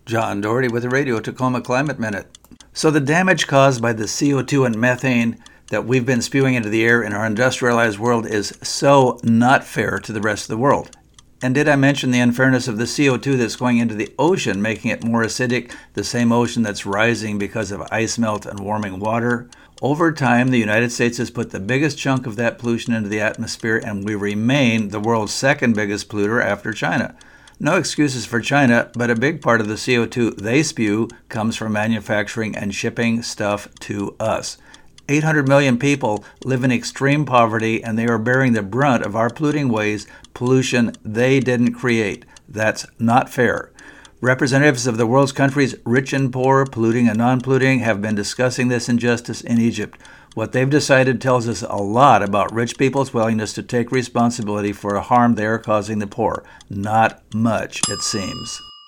John Doherty with the Radio Tacoma Climate Minute. So the damage caused by the CO2 and methane that we've been spewing into the air in our industrialized world is so not fair to the rest of the world. And did I mention the unfairness of the CO2 that's going into the ocean, making it more acidic, the same ocean that's rising because of ice melt and warming water? Over time, the United States has put the biggest chunk of that pollution into the atmosphere, and we remain the world's second biggest polluter after China. No excuses for China, but a big part of the CO2 they spew comes from manufacturing and shipping stuff to us. 800 million people live in extreme poverty, and they are bearing the brunt of our polluting ways, pollution they didn't create. That's not fair. Representatives of the world's countries, rich and poor, polluting and non-polluting, have been discussing this injustice in Egypt. What they've decided tells us a lot about rich people's willingness to take responsibility for a harm they are causing the poor. Not much, it seems.